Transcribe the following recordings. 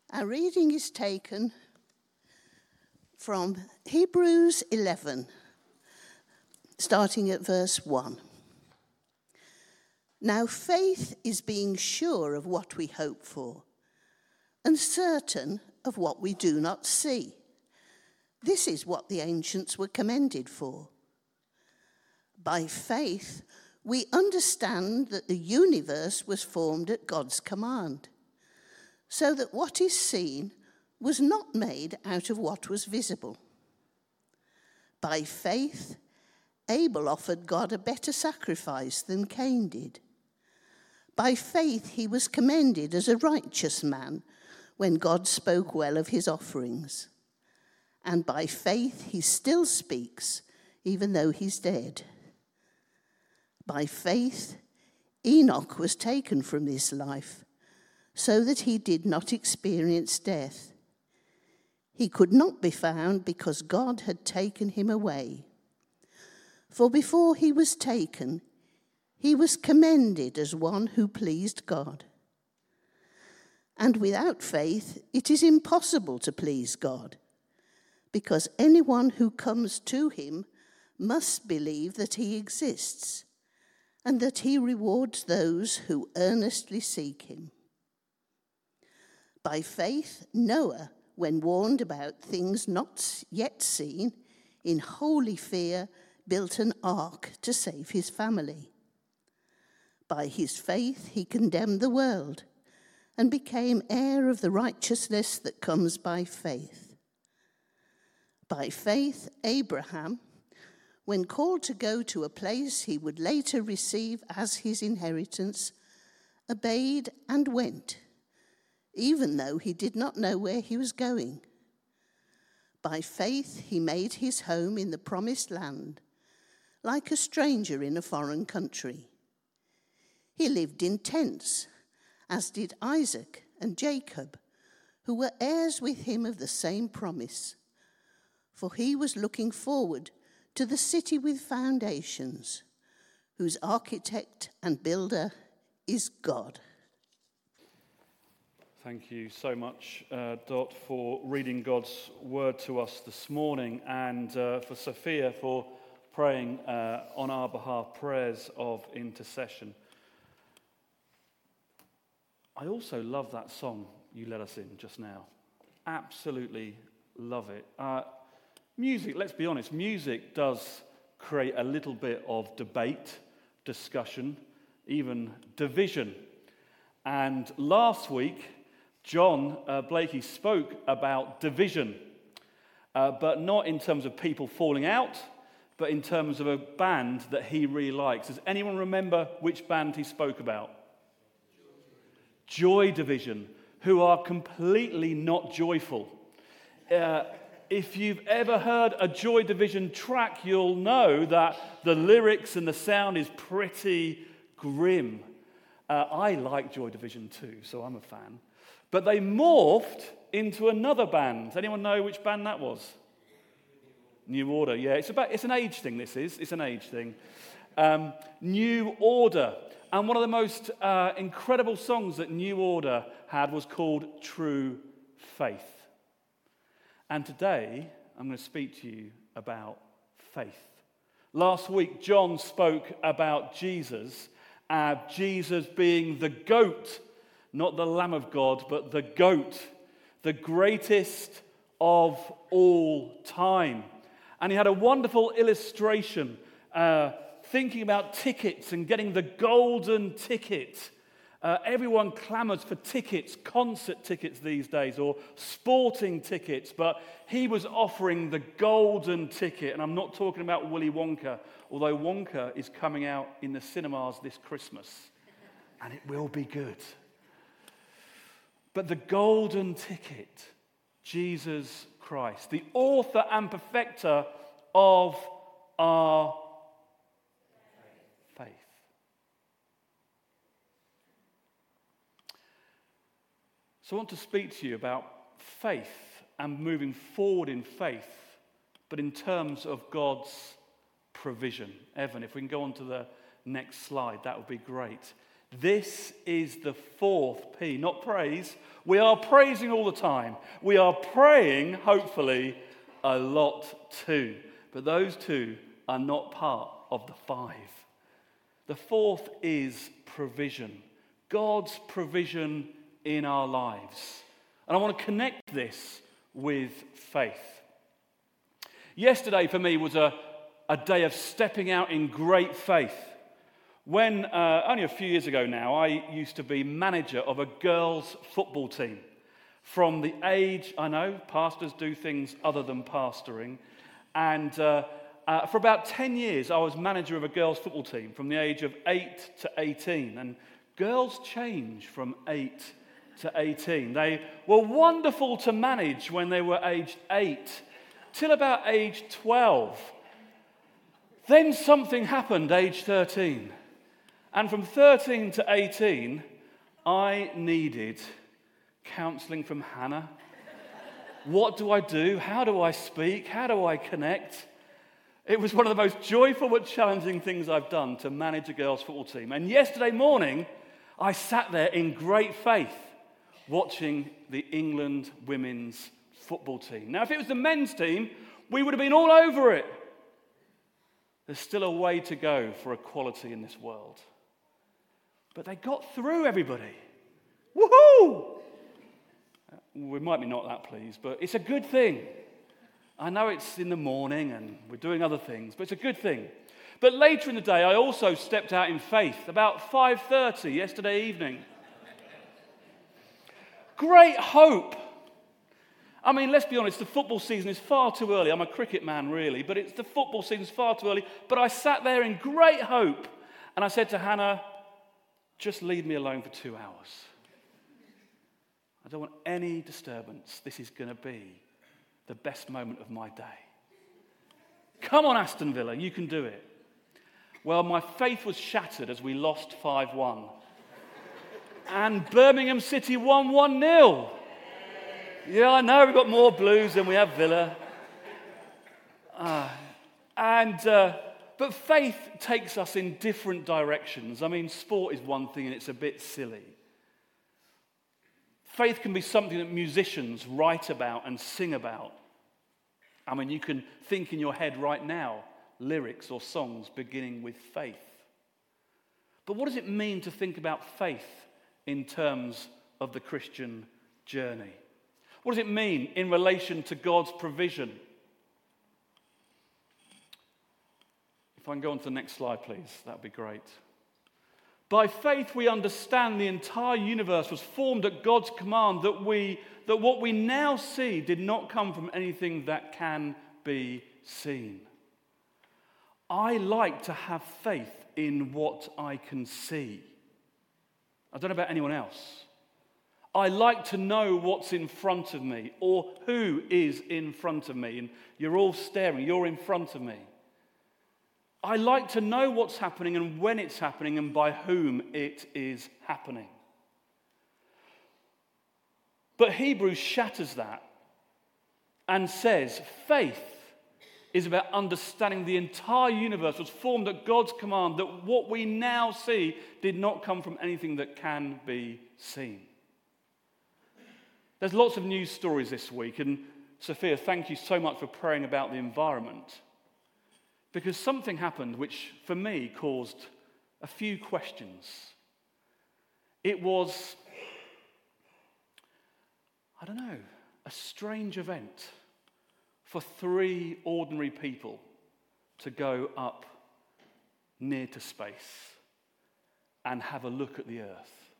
Our reading is taken from Hebrews 11, starting at verse 1. Now faith is being sure of what we hope for, and certain of what we do not see. This is what the ancients were commended for. By faith, we understand that the universe was formed at God's command, so that what is seen was not made out of what was visible. By faith, Abel offered God a better sacrifice than Cain did. By faith, he was commended as a righteous man when God spoke well of his offerings. And by faith, he still speaks, even though he's dead. By faith, Enoch was taken from this life, so that he did not experience death. He could not be found because God had taken him away. For before he was taken, he was commended as one who pleased God. And without faith, it is impossible to please God, because anyone who comes to him must believe that he exists, and that he rewards those who earnestly seek him. By faith, Noah, when warned about things not yet seen, in holy fear built an ark to save his family. By his faith, he condemned the world and became heir of the righteousness that comes by faith. By faith, Abraham, when called to go to a place he would later receive as his inheritance, obeyed and went, even though he did not know where he was going. By faith, he made his home in the promised land, like a stranger in a foreign country. He lived in tents, as did Isaac and Jacob, who were heirs with him of the same promise. For he was looking forward to the city with foundations, whose architect and builder is God. Thank you so much, Dot, for reading God's word to us this morning, and for Sophia for praying on our behalf prayers of intercession. I also love that song you led us in just now. Absolutely love it. Music, let's be honest, music does create a little bit of debate, discussion, even division. And last week, John Blakey spoke about division, but not in terms of people falling out, but in terms of a band that he really likes. Does anyone remember which band he spoke about? Joy Division, who are completely not joyful. If you've ever heard a Joy Division track, you'll know that the lyrics and the sound is pretty grim. I like Joy Division too, so I'm a fan. But they morphed into another band. Anyone know which band that was? New Order, yeah. It's an age thing, this is. It's an age thing. New Order. And one of the most incredible songs that New Order had was called True Faith. And today, I'm going to speak to you about faith. Last week, John spoke about Jesus being the goat, not the Lamb of God, but the goat, the greatest of all time. And he had a wonderful illustration, thinking about tickets and getting the golden ticket. Everyone clamours for tickets, concert tickets these days, or sporting tickets, but he was offering the golden ticket, and I'm not talking about Willy Wonka, although Wonka is coming out in the cinemas this Christmas, and it will be good. But the golden ticket, Jesus Christ, the author and perfecter of our faith. So I want to speak to you about faith and moving forward in faith, but in terms of God's provision. Evan, if we can go on to the next slide, that would be great. This is the fourth P, not praise. We are praising all the time. We are praying, hopefully, a lot too. But those two are not part of the five. The fourth is provision. God's provision in our lives. And I want to connect this with faith. Yesterday for me was a day of stepping out in great faith. When, only a few years ago now, I used to be manager of a girls' football team. From the age, I know, pastors do things other than pastoring. And for about 10 years, I was manager of a girls' football team from the age of 8 to 18. And girls change from 8 to 18. They were wonderful to manage when they were aged 8, till about age 12. Then something happened, age 13. And from 13 to 18, I needed counseling from Hannah. What do I do? How do I speak? How do I connect? It was one of the most joyful but challenging things I've done to manage a girls' football team. And yesterday morning, I sat there in great faith watching the England women's football team. Now, if it was the men's team, we would have been all over it. There's still a way to go for equality in this world. But they got through, everybody. Woohoo! We might be not that pleased, but it's a good thing. I know it's in the morning and we're doing other things, but it's a good thing. But later in the day, I also stepped out in faith, about 5:30 yesterday evening. Great hope. I mean, let's be honest, the football season is far too early. I'm a cricket man, really, but the football season's far too early. But I sat there in great hope, and I said to Hannah, just leave me alone for 2 hours. I don't want any disturbance. This is going to be the best moment of my day. Come on, Aston Villa, you can do it. Well, my faith was shattered as we lost 5-1. And Birmingham City won 1-0. Yeah, I know we've got more Blues than we have Villa. But faith takes us in different directions. I mean, sport is one thing and it's a bit silly. Faith can be something that musicians write about and sing about. I mean, you can think in your head right now, lyrics or songs beginning with faith. But what does it mean to think about faith in terms of the Christian journey? What does it mean in relation to God's provision? If I can go on to the next slide, please, that would be great. By faith, we understand the entire universe was formed at God's command, that what we now see did not come from anything that can be seen. I like to have faith in what I can see. I don't know about anyone else. I like to know what's in front of me or who is in front of me. And you're all staring, you're in front of me. I like to know what's happening and when it's happening and by whom it is happening. But Hebrews shatters that and says faith is about understanding the entire universe was formed at God's command, that what we now see did not come from anything that can be seen. There's lots of news stories this week, and Sophia, thank you so much for praying about the environment. Because something happened which, for me, caused a few questions. It was, I don't know, a strange event for 3 ordinary people to go up near to space and have a look at the Earth.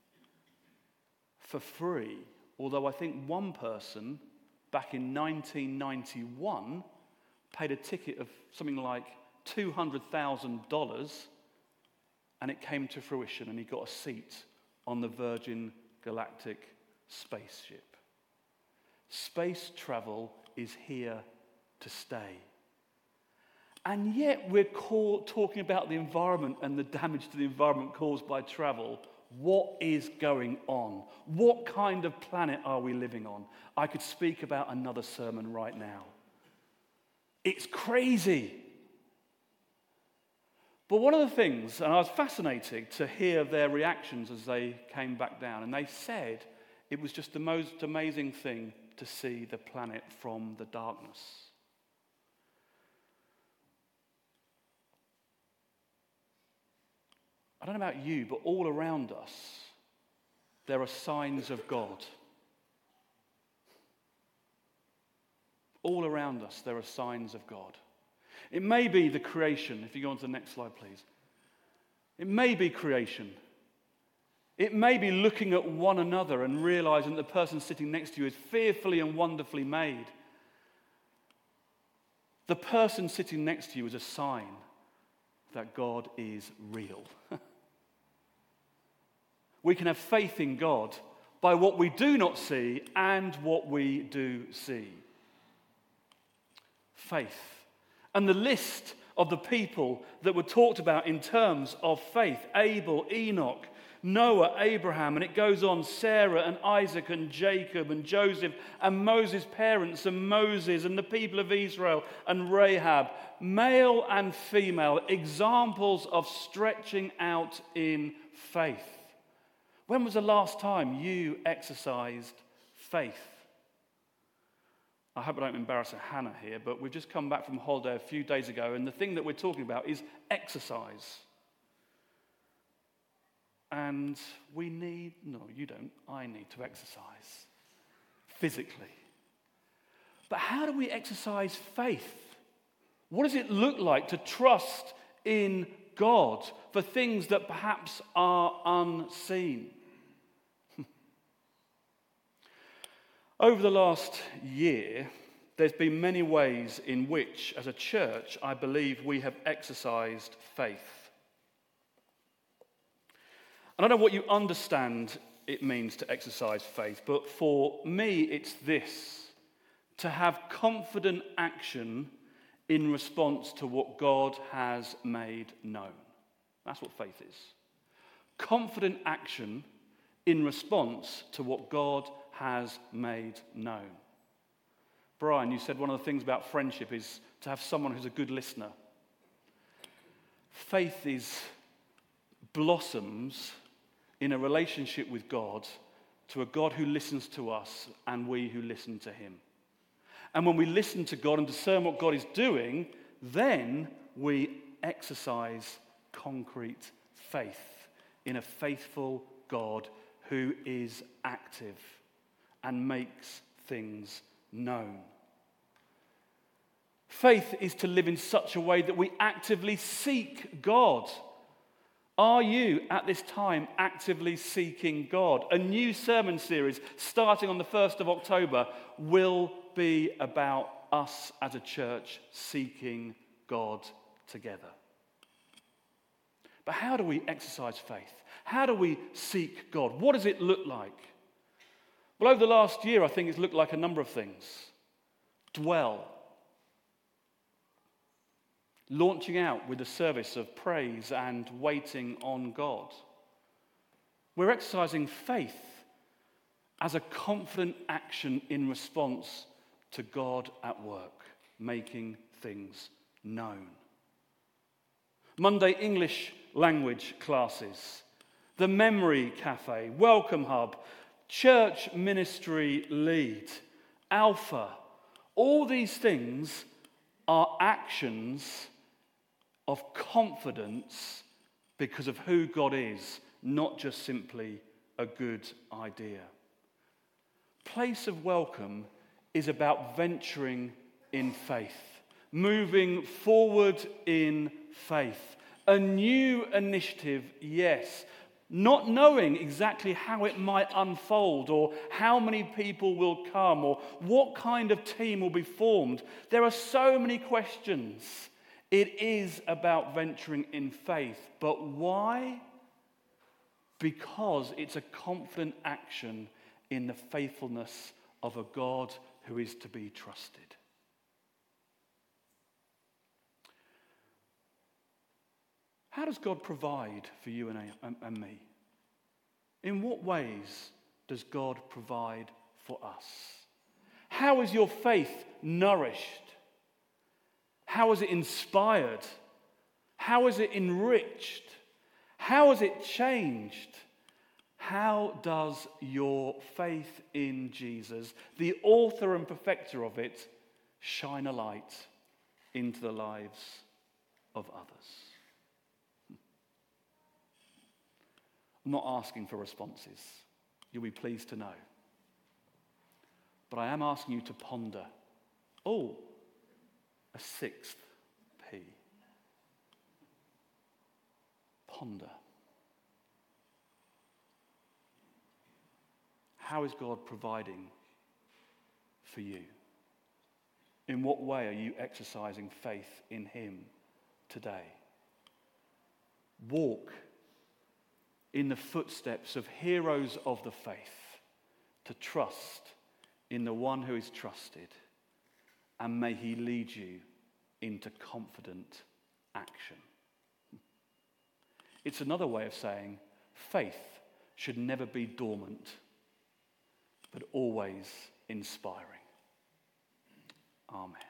For free, although I think one person back in 1991 paid a ticket of something like $200,000, and it came to fruition, and he got a seat on the Virgin Galactic spaceship. Space travel is here to stay. And yet we're talking about the environment and the damage to the environment caused by travel. What is going on? What kind of planet are we living on? I could speak about another sermon right now. It's crazy. But one of the things, and I was fascinated to hear their reactions as they came back down, and they said it was just the most amazing thing to see the planet from the darkness. I don't know about you, but all around us, there are signs of God. All around us, there are signs of God. It may be the creation. If you go on to the next slide, please. It may be creation. It may be looking at one another and realizing that the person sitting next to you is fearfully and wonderfully made. The person sitting next to you is a sign that God is real. We can have faith in God by what we do not see and what we do see. Faith. And the list of the people that were talked about in terms of faith: Abel, Enoch, Noah, Abraham, and it goes on, Sarah and Isaac and Jacob and Joseph and Moses' parents and Moses and the people of Israel and Rahab, male and female, examples of stretching out in faith. When was the last time you exercised faith? I hope I don't embarrass Hannah here, but we've just come back from holiday a few days ago, and the thing that we're talking about is exercise. And we need, no, you don't, I need to exercise physically. But how do we exercise faith? What does it look like to trust in God for things that perhaps are unseen? Over the last year, there's been many ways in which, as a church, I believe we have exercised faith. And I don't know what you understand it means to exercise faith, but for me, it's this: to have confident action in response to what God has made known. That's what faith is. Confident action in response to what God has made known. Brian, you said one of the things about friendship is to have someone who's a good listener. Faith blossoms in a relationship with God, to a God who listens to us and we who listen to him. And when we listen to God and discern what God is doing, then we exercise concrete faith in a faithful God who is active and makes things known. Faith is to live in such a way that we actively seek God. Are you, at this time, actively seeking God? A new sermon series starting on the 1st of October will be about us as a church seeking God together. But how do we exercise faith? How do we seek God? What does it look like? Well, over the last year, I think it's looked like a number of things. Dwell. Launching out with a service of praise and waiting on God. We're exercising faith as a confident action in response to God at work, making things known. Monday English language classes, the Memory Cafe, Welcome Hub, Church Ministry Lead, Alpha. All these things are actions of confidence because of who God is, not just simply a good idea. Place of Welcome is about venturing in faith, moving forward in faith. A new initiative, yes, not knowing exactly how it might unfold or how many people will come or what kind of team will be formed. There are so many questions. It is about venturing in faith. But why? Because it's a confident action in the faithfulness of a God who is to be trusted. How does God provide for you and me? In what ways does God provide for us? How is your faith nourished? How is it inspired? How is it enriched? How has it changed? How does your faith in Jesus, the author and perfecter of it, shine a light into the lives of others? I'm not asking for responses. You'll be pleased to know. But I am asking you to ponder. Oh, a sixth P. Ponder. How is God providing for you? In what way are you exercising faith in him today? Walk in the footsteps of heroes of the faith, to trust in the one who is trusted, and may he lead you into confident action. It's another way of saying faith should never be dormant, but always inspiring. Amen.